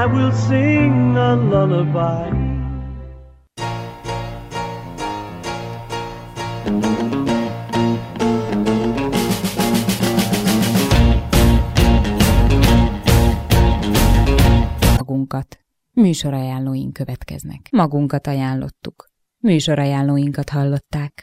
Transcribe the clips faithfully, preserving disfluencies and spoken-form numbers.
will sing a lullaby. Magunkat. Műsorajánlóink következnek. Magunkat ajánlottuk. Műsorajánlóinkat hallották.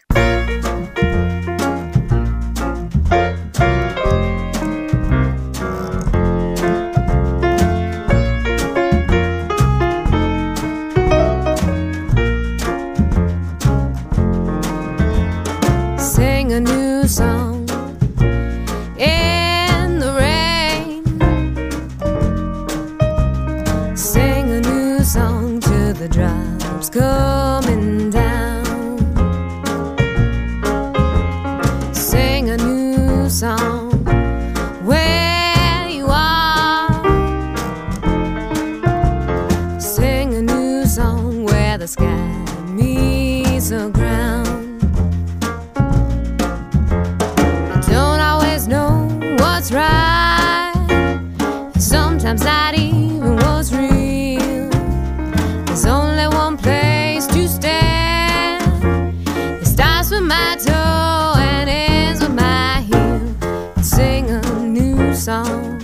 Sing a new song in the rain. Sing a new song to the drops coming down. Sing a new song where you are. Sing a new song where the sky meets the ground. What's right, sometimes not even what's real. There's only one place to stand. It starts with my toe and ends with my heel. Sing a new song.